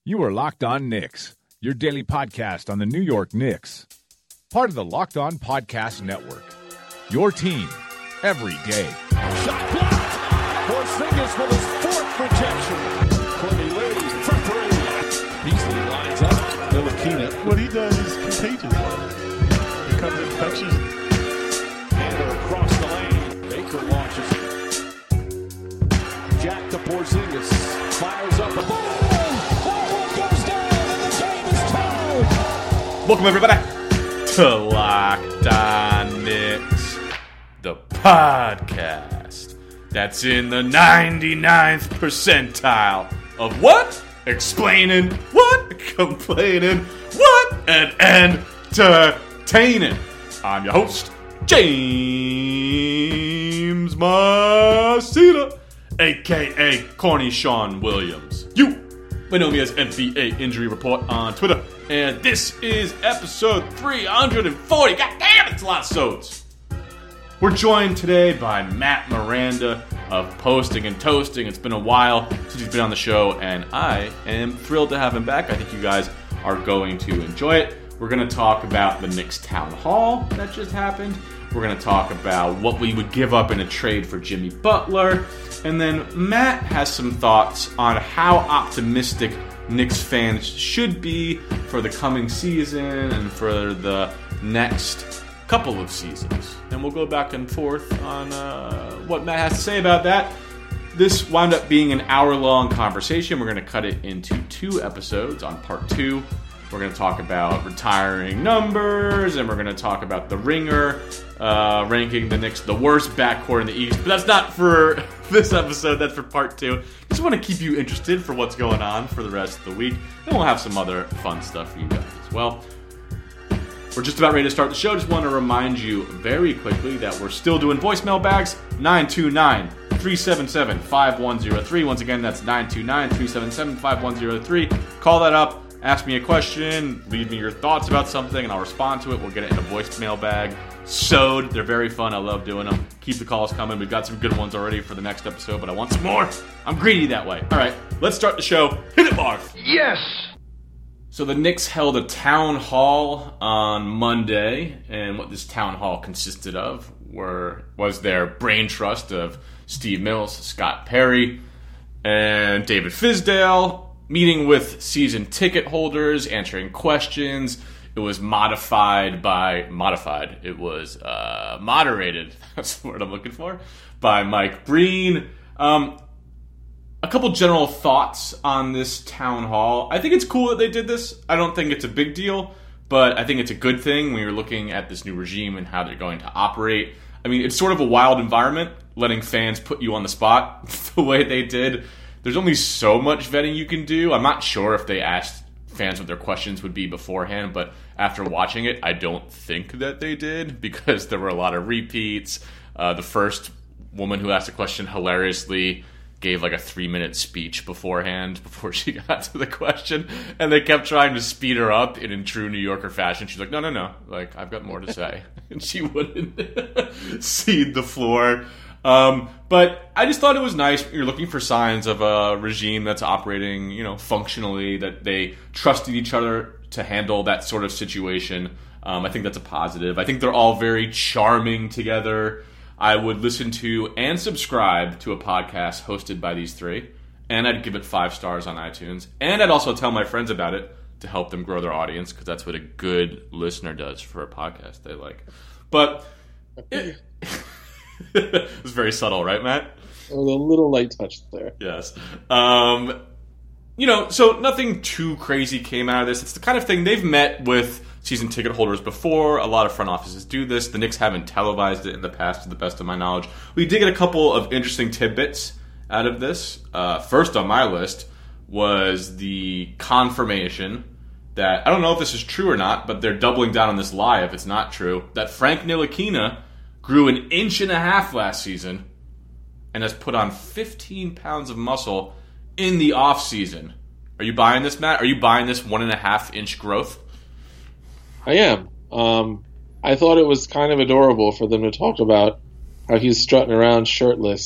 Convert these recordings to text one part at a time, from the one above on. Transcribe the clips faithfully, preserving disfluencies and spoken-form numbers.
You are Locked On Knicks, your daily podcast on the New York Knicks. Part of the Locked On Podcast Network. Your team every day. Shot blocked. Porzingis with his fourth rejection. Courtney Lee from three. Beasley lines up. Ntilikina. What he does is contagious. Here comes infectious. Handle across the lane. Baker launches it. Jack to Porzingis. Fires up. Boom! Welcome, everybody, to Locked On Knicks, the podcast that's in the ninety-ninth percentile of what? Explaining what? Complaining what? And entertaining. I'm your host, James Masita, a k a. Corny Sean Williams. You may know me as N B A Injury Report on Twitter. And this is episode three hundred forty. God damn, it's a lot of sods. We're joined today by Matt Miranda of Posting and Toasting. It's been a while since he's been on the show, and I am thrilled to have him back. I think you guys are going to enjoy it. We're going to talk about the Knicks Town Hall that just happened. We're going to talk about what we would give up in a trade for Jimmy Butler. And then Matt has some thoughts on how optimistic Knicks fans should be for the coming season and for the next couple of seasons. And we'll go back and forth on uh, what Matt has to say about that. This wound up being an hour-long conversation. We're going to cut it into two episodes on part two. We're going to talk about retiring numbers, and we're going to talk about the Ringer uh, ranking the Knicks the worst backcourt in the East. But that's not for this episode. That's for part two. Just want to keep you interested for what's going on for the rest of the week. And we'll have some other fun stuff for you guys as well. We're just about ready to start the show. Just want to remind you very quickly that we're still doing voicemail bags. nine two nine, three seven seven, five one zero three. Once again, that's nine two nine, three seven seven, five one zero three. Call that up. Ask me a question, leave me your thoughts about something, and I'll respond to it. We'll get it in a voicemail bag. Sewed. They're very fun. I love doing them. Keep the calls coming. We've got some good ones already for the next episode, but I want some more. I'm greedy that way. All right, let's start the show. Hit it, Marv. Yes! So the Knicks held a town hall on Monday, and what this town hall consisted of were was their brain trust of Steve Mills, Scott Perry, and David Fizdale, meeting with season ticket holders, answering questions. It was modified by, modified, it was uh, moderated, that's the word I'm looking for, by Mike Breen. Um, a couple general thoughts on this town hall. I think it's cool that they did this. I don't think it's a big deal, but I think it's a good thing when you're looking at this new regime and how they're going to operate. I mean, it's sort of a wild environment, letting fans put you on the spot the way they did. There's only so much vetting you can do. I'm not sure if they asked fans what their questions would be beforehand, but after watching it, I don't think that they did because there were a lot of repeats. Uh, the first woman who asked a question hilariously gave like a three-minute speech beforehand before she got to the question, and they kept trying to speed her up, and in true New Yorker fashion, she's like, no, no, no, like, I've got more to say. And she wouldn't cede the floor. Um, but I just thought it was nice. You're looking for signs of a regime that's operating, you know, functionally, that they trusted each other to handle that sort of situation. Um, I think that's a positive. I think they're all very charming together. I would listen to and subscribe to a podcast hosted by these three, and I'd give it five stars on iTunes. And I'd also tell my friends about it to help them grow their audience, because that's what a good listener does for a podcast they like. But it, it was very subtle, right, Matt? A little light touch there. Yes. Um, you know, so nothing too crazy came out of this. It's the kind of thing they've met with season ticket holders before. A lot of front offices do this. The Knicks haven't televised it in the past, to the best of my knowledge. We did get a couple of interesting tidbits out of this. Uh, first on my list was the confirmation that, I don't know if this is true or not, but they're doubling down on this lie if it's not true, that Frank Ntilikina grew an inch and a half last season and has put on fifteen pounds of muscle in the offseason. Are you buying this, Matt? Are you buying this one and a half inch growth? I am. Um, I thought it was kind of adorable for them to talk about how he's strutting around shirtless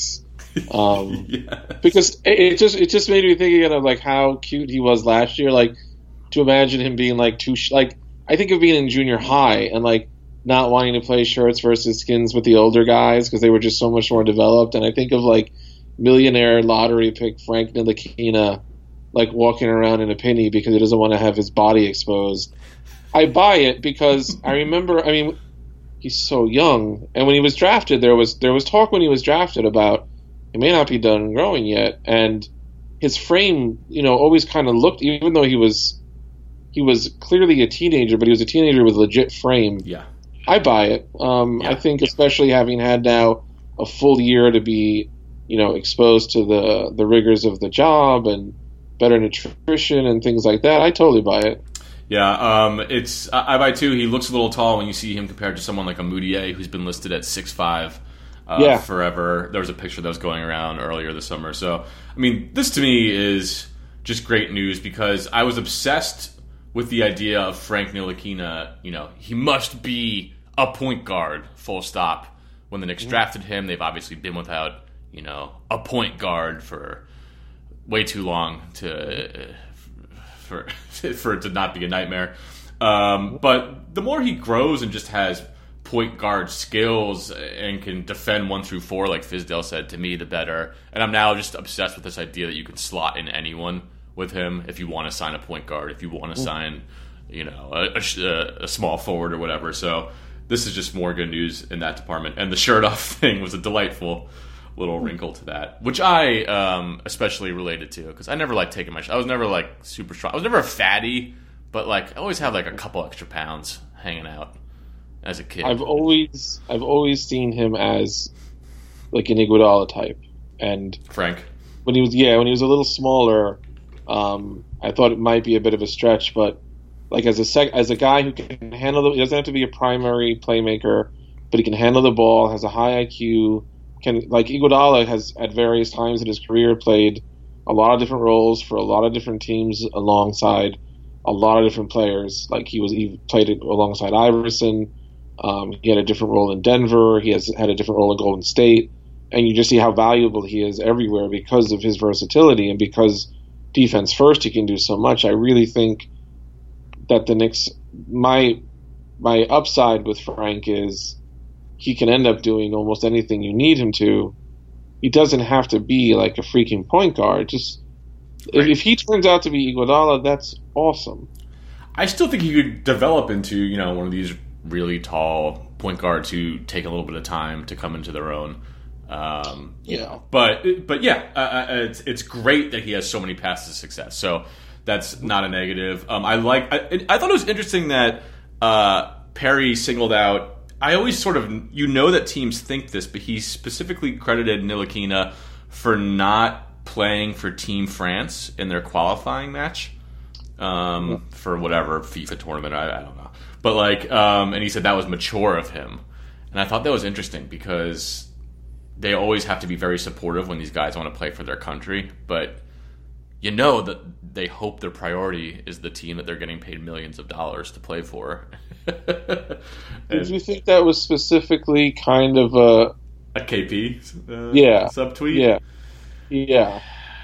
Um, yeah. Because it, it just it just made me think again of like how cute he was last year. Like to imagine him being like too sh- like I think of being in junior high and like not wanting to play shirts versus skins with the older guys because they were just so much more developed. And I think of like millionaire lottery pick Frank Ntilikina like walking around in a penny because he doesn't want to have his body exposed. I buy it because I remember. I mean, he's so young, and when he was drafted, there was there was talk when he was drafted about he may not be done growing yet, and his frame, you know, always kind of looked, even though he was he was clearly a teenager, but he was a teenager with legit frame. Yeah, I buy it. Um, yeah. I think, especially having had now a full year to be, you know, exposed to the the rigors of the job and better nutrition and things like that, I totally buy it. Yeah, um, it's I, I buy too. He looks a little tall when you see him compared to someone like a Moutier, who's been listed at six five uh, yeah. forever. There was a picture that was going around earlier this summer. So, I mean, this to me is just great news because I was obsessed with the idea of Frank Ntilikina. You know, he must be a point guard, full stop. When the Knicks drafted him, they've obviously been without, you know, a point guard for way too long to... Uh, For, for it to not be a nightmare. Um, but the more he grows and just has point guard skills and can defend one through four, like Fizdale said, to me, the better. And I'm now just obsessed with this idea that you can slot in anyone with him if you want to sign a point guard, if you want to sign, you know, a, a, a small forward or whatever. So this is just more good news in that department. And the shirt off thing was a delightful little wrinkle to that, which I um, especially related to because I never liked taking my. Sh- I was never like super strong. I was never a fatty, but like I always had like a couple extra pounds hanging out as a kid. I've always I've always seen him as like an Iguodala type, and Frank when he was yeah when he was a little smaller, um, I thought it might be a bit of a stretch, but like as a sec- as a guy who can handle the, he doesn't have to be a primary playmaker, but he can handle the ball, has a high I Q. Can like Iguodala has at various times in his career played a lot of different roles for a lot of different teams alongside a lot of different players. Like he was he played it alongside Iverson. Um, he had a different role in Denver. He has had a different role in Golden State, and you just see how valuable he is everywhere because of his versatility and because defense first he can do so much. I really think that the Knicks my my upside with Frank is he can end up doing almost anything you need him to. He doesn't have to be like a freaking point guard. Just right. if, if he turns out to be Iguodala, that's awesome. I still think he could develop into, you know, one of these really tall point guards who take a little bit of time to come into their own. Um, you yeah. know, but but yeah, uh, it's it's great that he has so many paths to success. So that's not a negative. Um, I like. I, I thought it was interesting that uh, Perry singled out. I always sort of, you know that teams think this, but he specifically credited Ntilikina for not playing for Team France in their qualifying match um, for whatever FIFA tournament, I, I don't know. But like, um, and he said that was mature of him. And I thought that was interesting because they always have to be very supportive when these guys want to play for their country. But you know that they hope their priority is the team that they're getting paid millions of dollars to play for. Did you think that was specifically kind of a a K P uh, yeah subtweet? Yeah, yeah.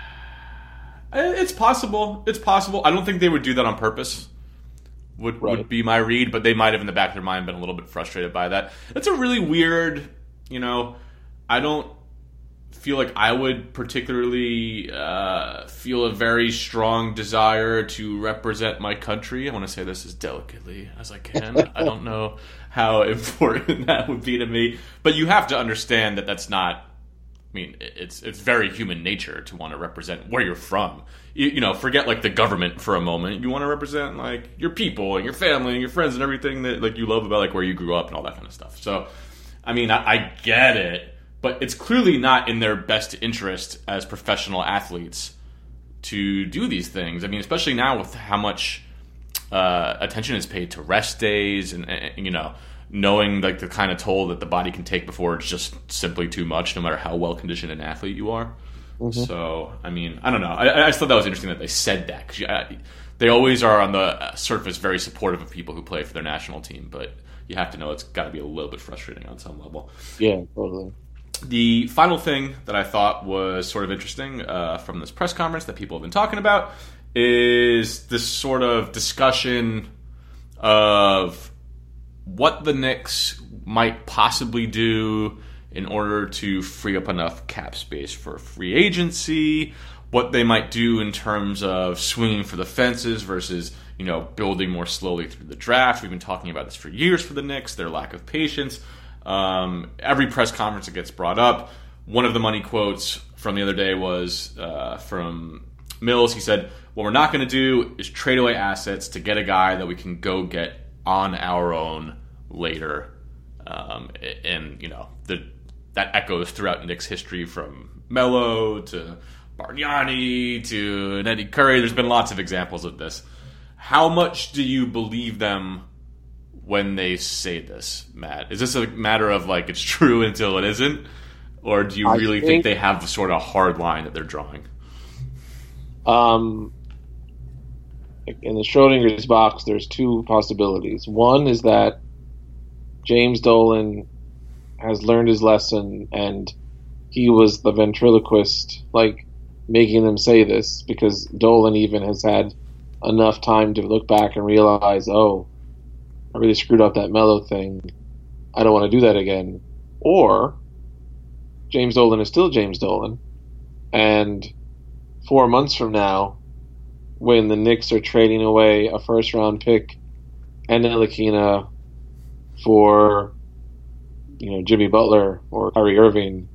It's possible. It's possible. I don't think they would do that on purpose. Would right. would be my read, but they might have in the back of their mind been a little bit frustrated by that. It's a really weird. You know, I don't feel like I would particularly uh, feel a very strong desire to represent my country. I want to say this as delicately as I can. I don't know how important that would be to me, but you have to understand that that's not. I mean, it's it's very human nature to want to represent where you're from. You, you know, forget like the government for a moment. You want to represent like your people and your family and your friends and everything that like you love about like where you grew up and all that kind of stuff. So, I mean, I, I get it. But it's clearly not in their best interest as professional athletes to do these things. I mean, especially now with how much uh, attention is paid to rest days and, and, you know, knowing like the kind of toll that the body can take before it's just simply too much, no matter how well-conditioned an athlete you are. Mm-hmm. So, I mean, I don't know. I, I just thought that was interesting that they said that. 'Cause you, I, they always are on the surface very supportive of people who play for their national team, but you have to know it's got to be a little bit frustrating on some level. Yeah, totally. the final thing that I thought was sort of interesting uh, from this press conference that people have been talking about is this sort of discussion of what the Knicks might possibly do in order to free up enough cap space for free agency, what they might do in terms of swinging for the fences versus, you know, building more slowly through the draft. We've been talking about this for years for the Knicks, their lack of patience. Um, every press conference that gets brought up, one of the money quotes from the other day was uh, from Mills. He said, what we're not going to do is trade away assets to get a guy that we can go get on our own later. Um, and, you know, the, that echoes throughout Knicks history from Melo to Bargnani to Eddie Curry. There's been lots of examples of this. How much do you believe them when they say this, Matt? Is this a matter of, like, it's true until it isn't? Or do you really think, think they have the sort of hard line that they're drawing? Um, in the Schrodinger's box, there's two possibilities. One is that James Dolan has learned his lesson and he was the ventriloquist, like, making them say this, because Dolan even has had enough time to look back and realize, oh, I really screwed up that Melo thing. I don't want to do that again. Or James Dolan is still James Dolan, and four months from now, when the Knicks are trading away a first-round pick and Ntilikina for, you know, Jimmy Butler or Kyrie Irving,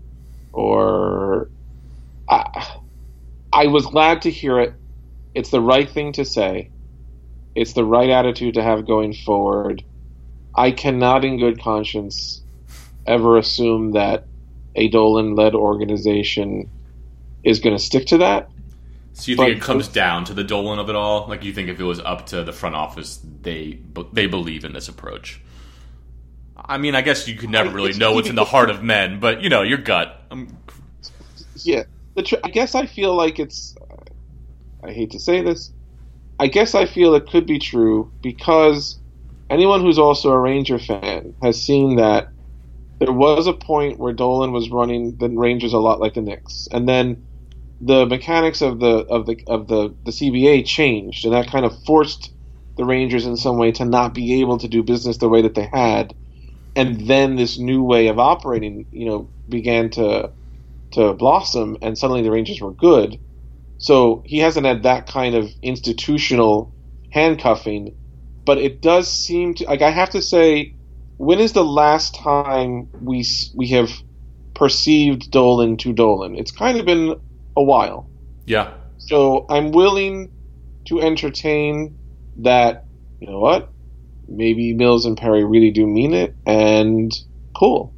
or I, I was glad to hear it. It's the right thing to say. It's the right attitude to have going forward. I cannot in good conscience ever assume that a Dolan-led organization is going to stick to that. So you think but, it comes down to the Dolan of it all? Like, you think if it was up to the front office, they they believe in this approach? I mean, I guess you could never really know what's in the heart of men, but, you know, your gut. I'm... Yeah. The tr- I guess I feel like it's... I hate to say this. I guess I feel it could be true because anyone who's also a Ranger fan has seen that there was a point where Dolan was running the Rangers a lot like the Knicks, and then the mechanics of the of the of the, the C B A changed, and that kind of forced the Rangers in some way to not be able to do business the way that they had, and then this new way of operating, you know, began to to blossom, and suddenly the Rangers were good. So he hasn't had that kind of institutional handcuffing, but it does seem to, like, I have to say, when is the last time we we have perceived Dolan to Dolan? It's kind of been a while. Yeah. So I'm willing to entertain that, you know what, maybe Mills and Perry really do mean it, and cool.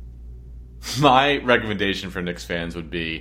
My recommendation for Knicks fans would be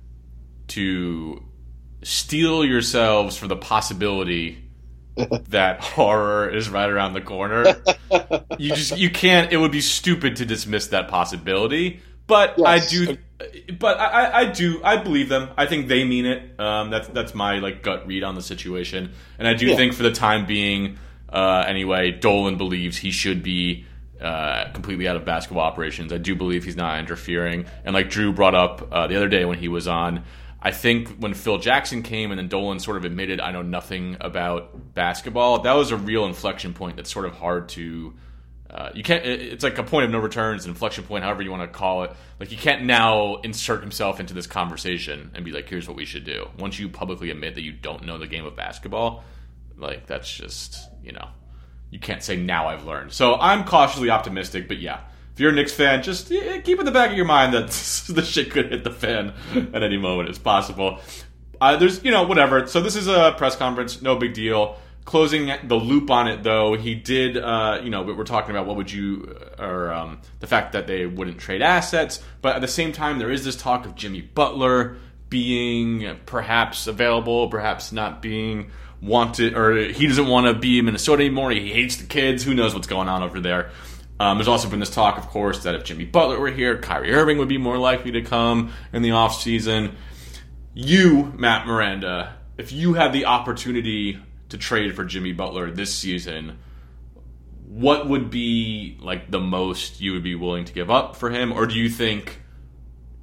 to steel yourselves for the possibility that horror is right around the corner. You just you can't. It would be stupid to dismiss that possibility. But yes. I do. But I, I do. I believe them. I think they mean it. Um, that's that's my like gut read on the situation. And I do yeah. think for the time being, uh, anyway, Dolan believes he should be uh, completely out of basketball operations. I do believe he's not interfering. And like Drew brought up uh, the other day when he was on, I think when Phil Jackson came and then Dolan sort of admitted, I know nothing about basketball, that was a real inflection point that's sort of hard to... Uh, you can't. It's like a point of no returns, an inflection point, however you want to call it. Like, you can't now insert himself into this conversation and be like, here's what we should do. Once you publicly admit that you don't know the game of basketball, like, that's just, you know, you can't say, now I've learned. So I'm cautiously optimistic, but yeah. If you're a Knicks fan, just keep in the back of your mind that the shit could hit the fan at any moment. It's possible. Uh, there's, you know, whatever. So this is a press conference. No big deal. Closing the loop on it, though, he did, uh, you know, we're talking about what would you, or um, the fact that they wouldn't trade assets. But at the same time, there is this talk of Jimmy Butler being perhaps available, perhaps not being wanted, or he doesn't want to be in Minnesota anymore. He hates the kids. Who knows what's going on over there. Um, there's also been this talk, of course, that if Jimmy Butler were here, Kyrie Irving would be more likely to come in the offseason. You, Matt Miranda, if you had the opportunity to trade for Jimmy Butler this season, what would be like the most you would be willing to give up for him? Or do you think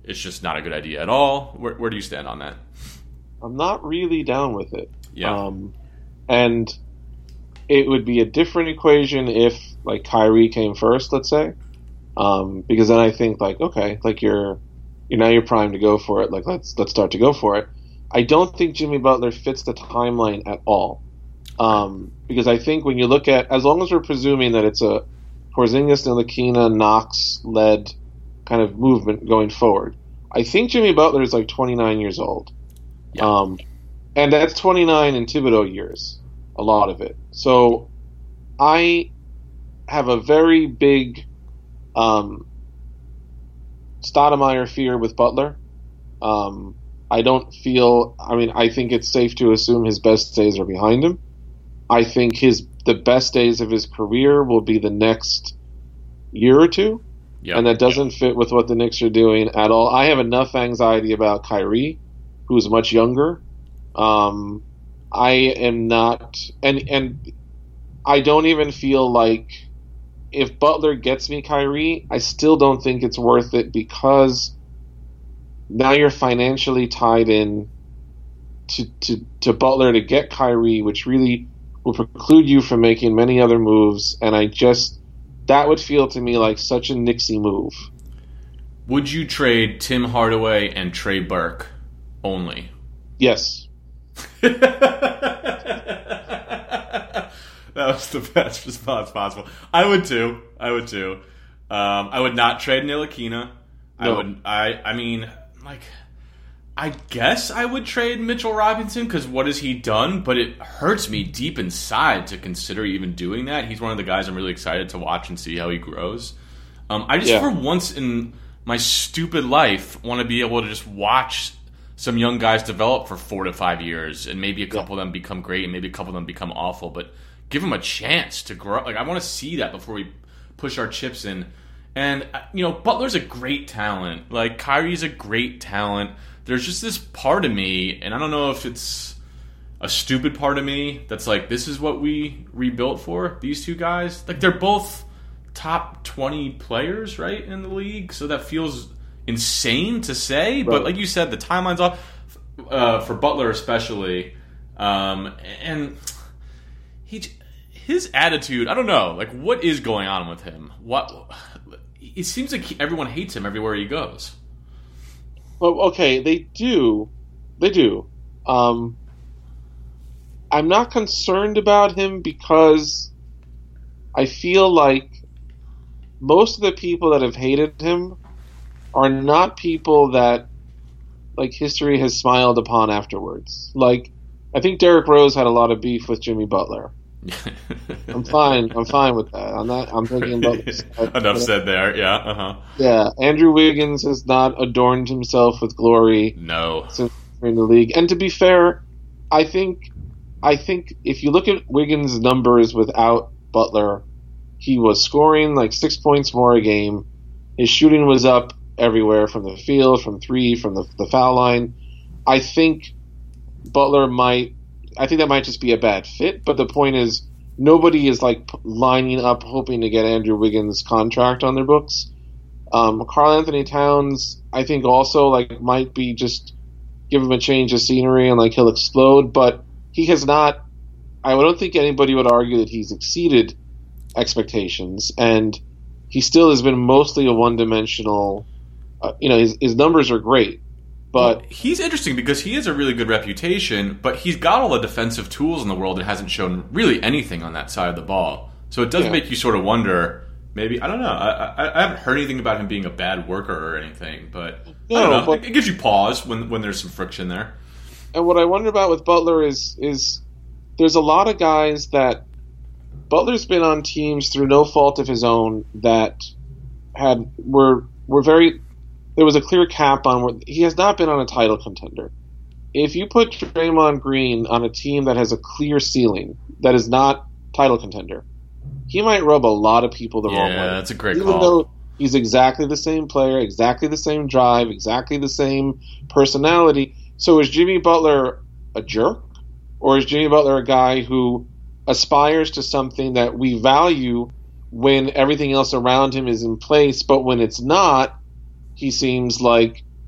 it's just not a good idea at all? Where, where do you stand on that? I'm not really down with it. Yeah. Um, and it would be a different equation if, like, Kyrie came first, let's say. Um, because then I think, like, okay, like, you're, you're now you're primed to go for it. Like, let's let's start to go for it. I don't think Jimmy Butler fits the timeline at all. Um, because I think when you look at, as long as we're presuming that it's a Porzingis, Ntilikina, Knox-led kind of movement going forward, I think Jimmy Butler is like twenty-nine years old. Yeah. Um, and that's twenty-nine in Thibodeau years, a lot of it. So I have a very big um, Stoudemire fear with Butler. Um, I don't feel, I mean, I think it's safe to assume his best days are behind him. I think his the best days of his career will be the next year or two. Yep. And that doesn't fit with what the Knicks are doing at all. I have enough anxiety about Kyrie, who's much younger. Um, I am not, and and I don't even feel like if Butler gets me Kyrie, I still don't think it's worth it because now you're financially tied in to to, to Butler to get Kyrie, which really will preclude you from making many other moves. And I just, that would feel to me like such a Knicksy move. Would you trade Tim Hardaway and Trey Burke only? Yes. That was the best response possible. I would too. I would too. Um, I would not trade Ntilikina. I No. would. I. I mean, like, I guess I would trade Mitchell Robinson because what has he done? But it hurts me deep inside to consider even doing that. He's one of the guys I'm really excited to watch and see how he grows. Um, I just, Yeah. for once in my stupid life, want to be able to just watch some young guys develop for four to five years, and maybe a couple of them become great, and maybe a couple of them become awful. But give them a chance to grow. Like, I want to see that before we push our chips in. And, you know, Butler's a great talent. Like, Kyrie's a great talent. There's just this part of me, and I don't know if it's a stupid part of me that's like, this is what we rebuilt for, these two guys. Like, they're both top twenty players, right, in the league, so that feels insane to say. Right. But like you said, the timeline's off, uh, for Butler especially. Um, and he, his attitude, I don't know, like, what is going on with him? What? It seems like everyone hates him everywhere he goes. Well, okay, they do. They do. Um, I'm not concerned about him because I feel like most of the people that have hated him are not people that, like, history has smiled upon afterwards. Like, I think Derrick Rose had a lot of beef with Jimmy Butler. I'm fine. I'm fine with that. I'm not. I'm thinking about this. Enough said there. Yeah. Uh huh. Yeah. Andrew Wiggins has not adorned himself with glory. No. Since in the league, and to be fair, I think, I think if you look at Wiggins' numbers without Butler, he was scoring like six points more a game. His shooting was up everywhere from the field, from three, from the, the foul line. I think Butler might. I think that might just be a bad fit, but the point is nobody is like lining up hoping to get Andrew Wiggins' contract on their books. Um, Karl Anthony Towns, I think also like might be just give him a change of scenery and like he'll explode, but he has not. I don't think anybody would argue that he's exceeded expectations, and he still has been mostly a one-dimensional. Uh, you know, his, his numbers are great. But well, he's interesting because he has a really good reputation, but he's got all the defensive tools in the world and hasn't shown really anything on that side of the ball. So it does yeah. make you sort of wonder, maybe, I don't know, I, I, I haven't heard anything about him being a bad worker or anything, but no, I don't know, but, it gives you pause when, when there's some friction there. And what I wonder about with Butler is is there's a lot of guys that Butler's been on teams through no fault of his own that had were were very there was a clear cap on where he has not been on a title contender. If you put Draymond Green on a team that has a clear ceiling that is not title contender, he might rub a lot of people the yeah, wrong way. Yeah, that's a great Even call. Even though he's exactly the same player, exactly the same drive, exactly the same personality. So is Jimmy Butler a jerk? Or is Jimmy Butler a guy who aspires to something that we value when everything else around him is in place, but when it's not, he seems like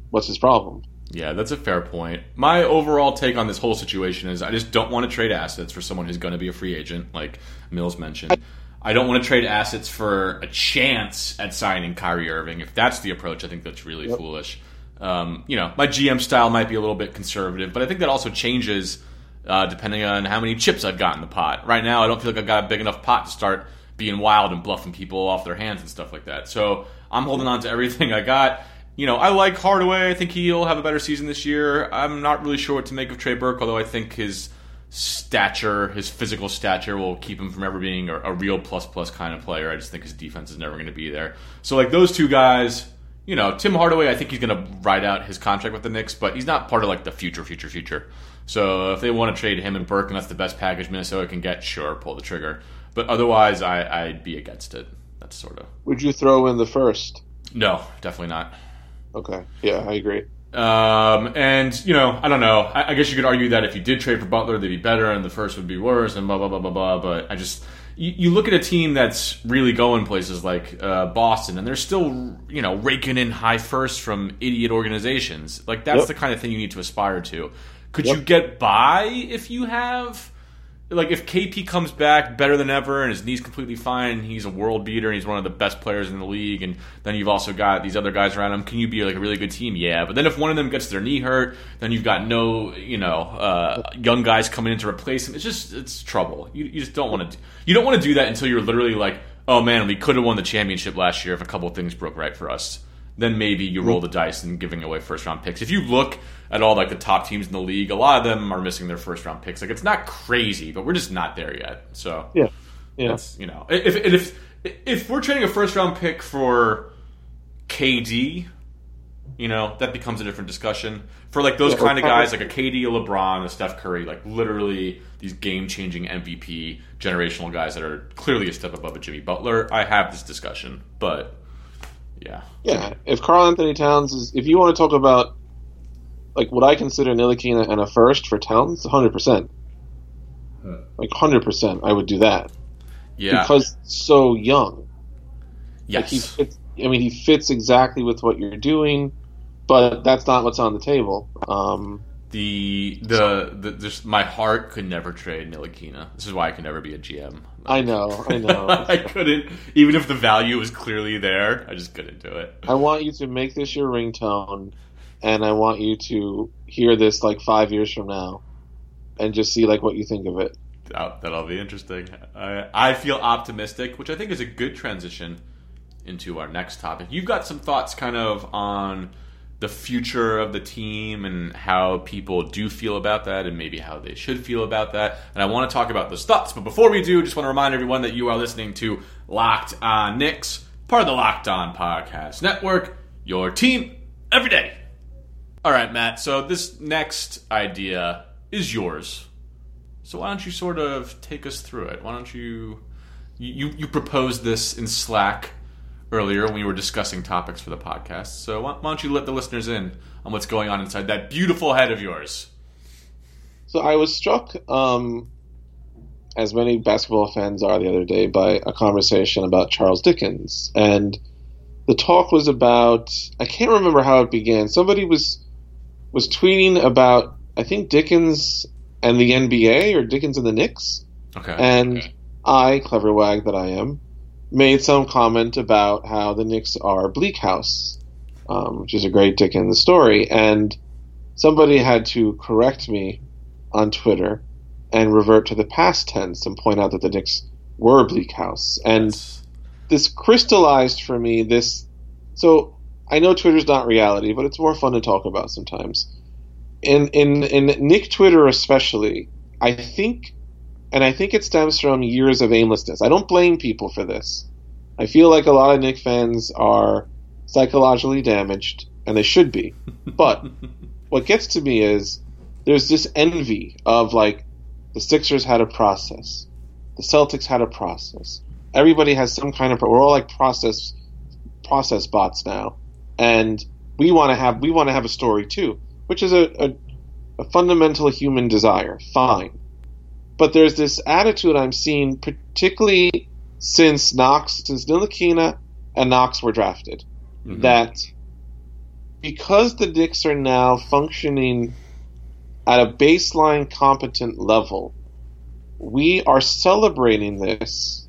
what's his problem? Yeah, that's a fair point. My overall take on this whole situation is I just don't want to trade assets for someone who's going to be a free agent, like Mills mentioned. I don't want to trade assets for a chance at signing Kyrie Irving. If that's the approach, I think that's really yep. foolish. Um, you know, my G M style might be a little bit conservative, but I think that also changes uh, depending on how many chips I've got in the pot. Right now, I don't feel like I've got a big enough pot to start being wild and bluffing people off their hands and stuff like that. So I'm holding on to everything I got. You know, I like Hardaway. I think he'll have a better season this year. I'm not really sure what to make of Trey Burke, although I think his stature, his physical stature, will keep him from ever being a, a real plus-plus kind of player. I just think his defense is never going to be there. So, like, those two guys, you know, Tim Hardaway, I think he's going to ride out his contract with the Knicks, but he's not part of, like, the future, future, future. So if they want to trade him and Burke and that's the best package Minnesota can get, sure, pull the trigger. But otherwise, I, I'd be against it. That's sort of... Would you throw in the first? No, definitely not. Okay. Yeah, I agree. Um, and, you know, I don't know. I, I guess you could argue that if you did trade for Butler, they'd be better and the first would be worse and blah, blah, blah, blah, blah. But I just... You, you look at a team that's really going places like uh, Boston, and they're still, you know, raking in high firsts from idiot organizations. Like, that's yep. the kind of thing you need to aspire to. Could yep. you get by if you have... Like, if K P comes back better than ever and his knee's completely fine and he's a world beater and he's one of the best players in the league, and then you've also got these other guys around him, can you be like a really good team? Yeah. But then if one of them gets their knee hurt, then you've got no, you know, uh, young guys coming in to replace him. It's just, it's trouble. You, you just don't want to, you don't want to do that until you're literally like, oh man, we could have won the championship last year if a couple of things broke right for us. Then maybe you roll the dice and giving away first round picks. If you look at all like the top teams in the league, a lot of them are missing their first round picks. Like, it's not crazy, but we're just not there yet. So yeah, yeah. That's, you know, if if if we're trading a first round pick for K D, you know, that becomes a different discussion. For like those yeah, kind of guys, like a K D, a LeBron, a Steph Curry, like literally these game changing M V P generational guys that are clearly a step above a Jimmy Butler, I have this discussion, but. Yeah. Yeah. If Karl Anthony Towns is, if you want to talk about like what I consider Ntilikina and a first for Towns, one hundred percent. Huh. Like one hundred percent, I would do that. Yeah. Because so young. Yes. Like he fits, I mean, he fits exactly with what you're doing, but that's not what's on the table. Um, the the the just my heart could never trade Ntilikina. This is why I can never be a G M. I know, I know. I couldn't, even if the value was clearly there, I just couldn't do it. I want you to make this your ringtone, and I want you to hear this like five years from now, and just see like what you think of it. That, that'll be interesting. I, I feel optimistic, which I think is a good transition into our next topic. You've got some thoughts kind of on the future of the team and how people do feel about that and maybe how they should feel about that. And I want to talk about those thoughts. But before we do, just want to remind everyone that you are listening to Locked On Knicks, part of the Locked On Podcast Network, your team every day. All right, Matt, so this next idea is yours. So why don't you sort of take us through it? Why don't you... You, you proposed this in Slack earlier when we were discussing topics for the podcast. So why, why don't you let the listeners in on what's going on inside that beautiful head of yours? So I was struck, um, as many basketball fans are the other day, by a conversation about Charles Dickens. And the talk was about, I can't remember how it began. Somebody was was tweeting about, I think, Dickens and the N B A or Dickens and the Knicks. Okay. And okay. I, clever wag that I am, made some comment about how the Knicks are Bleak House, um, which is a great Dickens story. And somebody had to correct me on Twitter and revert to the past tense and point out that the Knicks were Bleak House. And yes. This crystallized for me this... So I know Twitter's not reality, but it's more fun to talk about sometimes. In, in, in Nick Twitter especially, I think... And I think it stems from years of aimlessness. I don't blame people for this. I feel like a lot of Knicks fans are psychologically damaged, and they should be. But what gets to me is there's this envy of, like, the Sixers had a process. The Celtics had a process. Everybody has some kind of... We're all like process process bots now. And we want to have we want to have a story, too, which is a, a, a fundamental human desire. Fine. But there's this attitude I'm seeing, particularly since Knox, since Ntilikina and Knox were drafted, mm-hmm. that because the Knicks are now functioning at a baseline competent level, we are celebrating this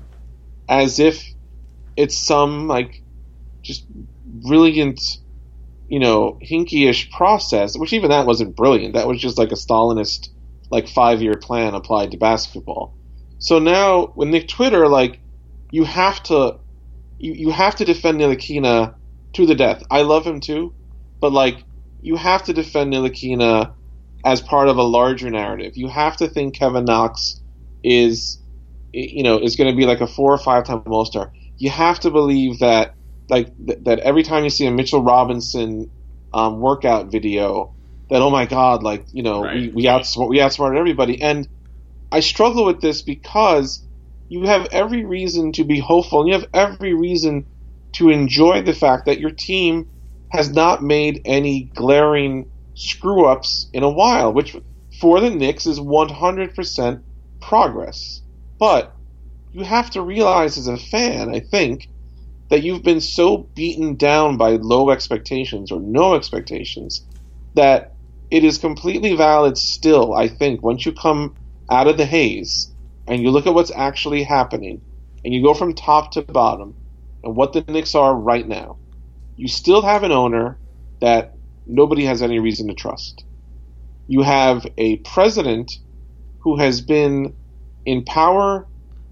as if it's some, like, just brilliant, you know, hinky-ish process, which even that wasn't brilliant. That was just like a Stalinist, like, five-year plan applied to basketball. So now, with Nick Twitter, like, you have to, you, you have to defend Ntilikina to the death. I love him too, but, like, you have to defend Ntilikina as part of a larger narrative. You have to think Kevin Knox is, you know, is going to be like a four or five time All-Star. You have to believe that, like, th- that every time you see a Mitchell Robinson um, workout video, that, oh my God, like, you know, right. we we outsmart we outsmarted everybody. And I struggle with this because you have every reason to be hopeful, and you have every reason to enjoy the fact that your team has not made any glaring screw-ups in a while, which for the Knicks is one hundred percent progress. But you have to realize as a fan, I think, that you've been so beaten down by low expectations or no expectations that it is completely valid still, I think, once you come out of the haze and you look at what's actually happening and you go from top to bottom and what the Knicks are right now, you still have an owner that nobody has any reason to trust. You have a president who has been in power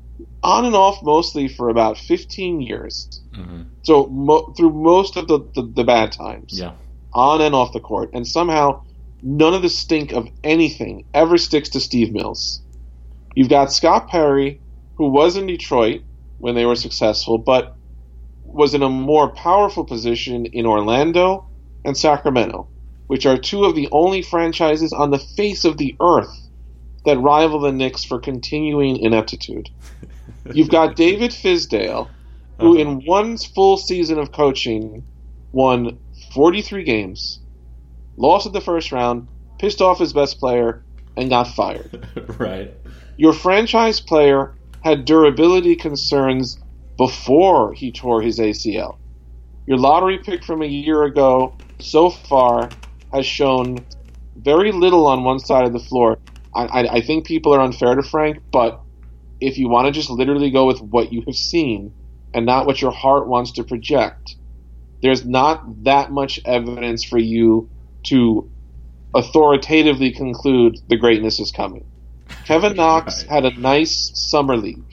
on and off mostly for about fifteen years. Mm-hmm. So mo- through most of the, the, the bad times, yeah, on and off the court, and somehow none of the stink of anything ever sticks to Steve Mills. You've got Scott Perry, who was in Detroit when they were successful, but was in a more powerful position in Orlando and Sacramento, which are two of the only franchises on the face of the earth that rival the Knicks for continuing ineptitude. You've got David Fizdale, who uh-huh. in one full season of coaching won forty-three games, lost in the first round, pissed off his best player, and got fired. Right. Your franchise player had durability concerns before he tore his A C L. Your lottery pick from a year ago so far has shown very little on one side of the floor. I, I, I think people are unfair to Frank, but if you want to just literally go with what you have seen and not what your heart wants to project, there's not that much evidence for you to authoritatively conclude the greatness is coming. Kevin Knox right. had a nice summer league.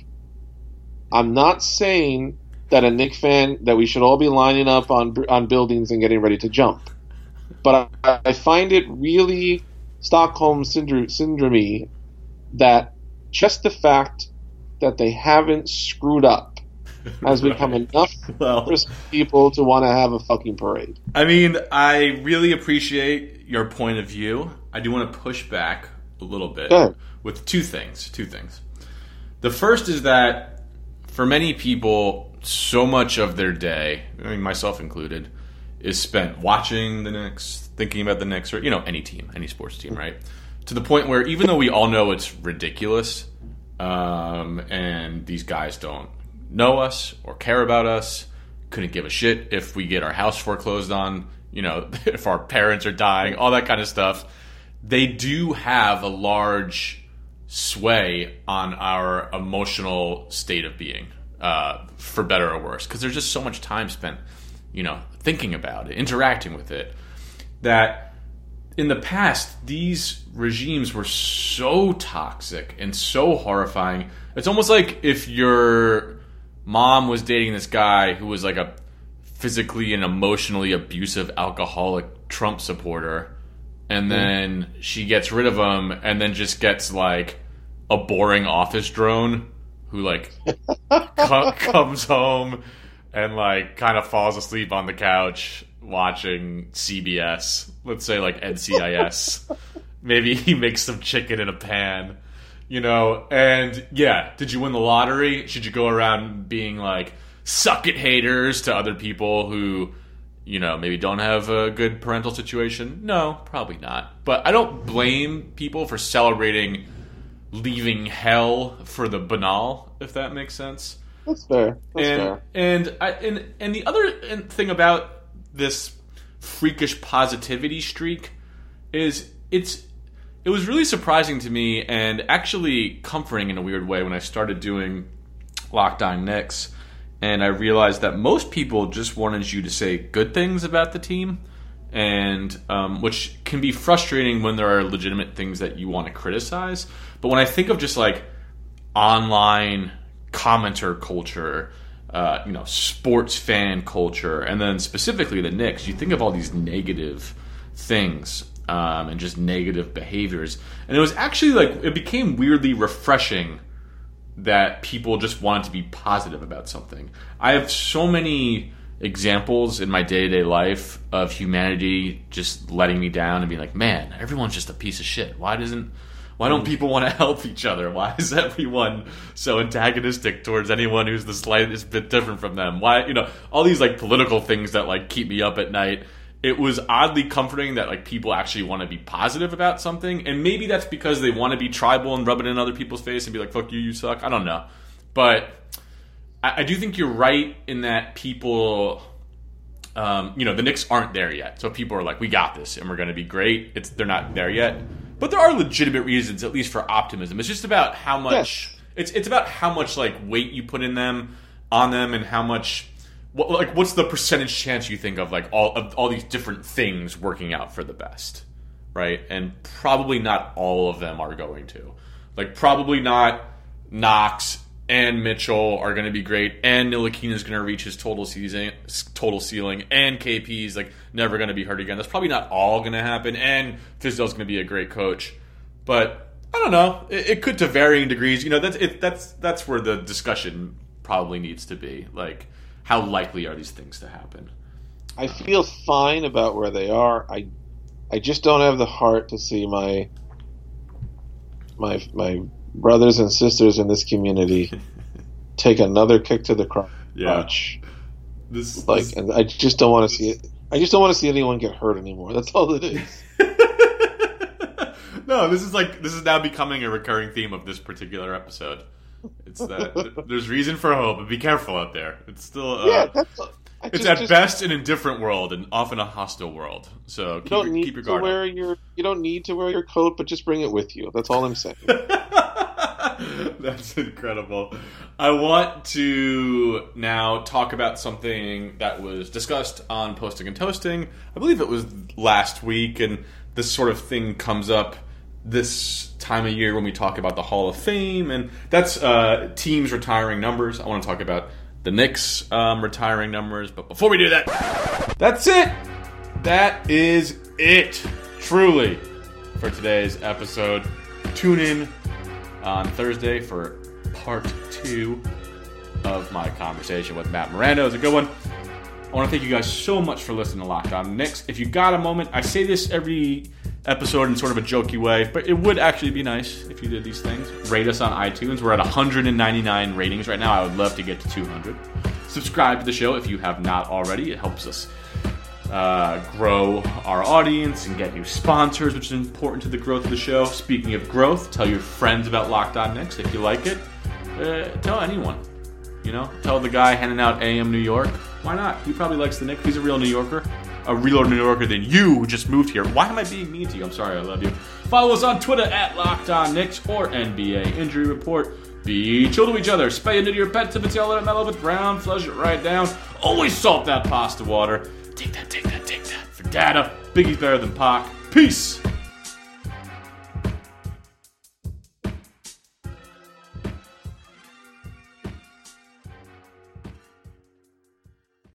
I'm not saying that a Knicks fan, that we should all be lining up on on buildings and getting ready to jump. But I, I find it really Stockholm syndrome, syndrome that just the fact that they haven't screwed up has right. become enough well, for people to want to have a fucking parade. I mean, I really appreciate your point of view. I do want to push back a little bit with two things. Two things. The first is that for many people, so much of their day, I mean, myself included, is spent watching the Knicks, thinking about the Knicks, or, you know, any team, any sports team, right? To the point where even though we all know it's ridiculous, um, and these guys don't know us or care about us, couldn't give a shit if we get our house foreclosed on, you know, if our parents are dying, all that kind of stuff, they do have a large sway on our emotional state of being, uh, for better or worse, because there's just so much time spent, you know, thinking about it, interacting with it, that in the past, these regimes were so toxic and so horrifying. It's almost like if your mom was dating this guy who was like a physically and emotionally abusive alcoholic Trump supporter, and then she gets rid of him and then just gets like a boring office drone who like co- comes home and like kind of falls asleep on the couch watching C B S, let's say like N C I S. Maybe he makes some chicken in a pan, you know, and yeah, did you win the lottery? Should you go around being like, suck it haters to other people who, you know, maybe don't have a good parental situation? No, probably not. But I don't blame people for celebrating leaving hell for the banal, if that makes sense. That's fair. That's and, fair. And I and and the other thing about this freakish positivity streak is it's it was really surprising to me and actually comforting in a weird way when I started doing Locked On Knicks, and I realized that most people just wanted you to say good things about the team, and um, which can be frustrating when there are legitimate things that you want to criticize. But when I think of just like online commenter culture, uh, you know, sports fan culture, and then specifically the Knicks, you think of all these negative things um, and just negative behaviors. And it was actually like, it became weirdly refreshing that people just wanted to be positive about something. I have so many examples in my day-to-day life of humanity just letting me down and being like, man, everyone's just a piece of shit. Why doesn't why don't people want to help each other? Why is everyone so antagonistic towards anyone who's the slightest bit different from them? Why, you know, all these like political things that like keep me up at night. It was oddly comforting that like people actually want to be positive about something, and maybe that's because they want to be tribal and rub it in other people's face and be like, fuck you, you suck. I don't know. But I, I do think you're right in that people, um, you know, the Knicks aren't there yet. So people are like, we got this and we're going to be great. It's They're not there yet. But there are legitimate reasons, at least for optimism. It's just about how much, yes. it's it's about how much like weight you put in them, on them, and how much, what, like what's the percentage chance you think of like all of all these different things working out for the best, right? And probably not all of them are going to. Like probably not Knox and Mitchell are going to be great, and Ntilikina is going to reach his total season, total ceiling, and K P's like never going to be hurt again. That's probably not all going to happen, and Fizdale's going to be a great coach. But I don't know. It, it could to varying degrees. You know, that's it, that's that's where the discussion probably needs to be. Like, how likely are these things to happen? I feel fine about where they are. I I just don't have the heart to see my my my. brothers and sisters in this community take another kick to the crotch. Yeah. This, like, this, and I just don't want to see it. I just don't want to see anyone get hurt anymore. That's all it is. No, this is like this is now becoming a recurring theme of this particular episode. It's that there's reason for hope, but be careful out there. It's still uh, yeah. That's. I it's just, at just, best an indifferent world and often a hostile world. So keep, you don't your, need keep your to guard wear up. your. You don't need to wear your coat, but just bring it with you. That's all I'm saying. That's incredible. I want to now talk about something that was discussed on Posting and Toasting. I believe it was last week, and this sort of thing comes up this time of year when we talk about the Hall of Fame, and that's uh, teams retiring numbers. I want to talk about the Knicks um, retiring numbers, but before we do that, that's it. That is it, truly, for today's episode. Tune in on Thursday for part two of my conversation with Matt Miranda. It was a good one. I want to thank you guys so much for listening to Locked On Knicks. If you got a moment, I say this every episode in sort of a jokey way, but it would actually be nice if you did these things. Rate us on iTunes. We're at one hundred ninety-nine ratings right now. I would love to get to two hundred. Subscribe to the show if you have not already. It helps us uh, grow our audience and get new sponsors, which is important to the growth of the show. Speaking of growth, tell your friends about Locked On Knicks if you like it. Uh, tell anyone. You know, tell the guy handing out A M New York. Why not? He probably likes the Knicks. He's a real New Yorker. A realer New Yorker than you who just moved here. Why am I being mean to you? I'm sorry, I love you. Follow us on Twitter at Locked On Knicks or N B A Injury Report. Be chill to each other. Spay into your pets if it's yellow and mellow with brown. Flush it right down. Always salt that pasta water. Take that, take that, take that. For data, Biggie's better than Pac. Peace.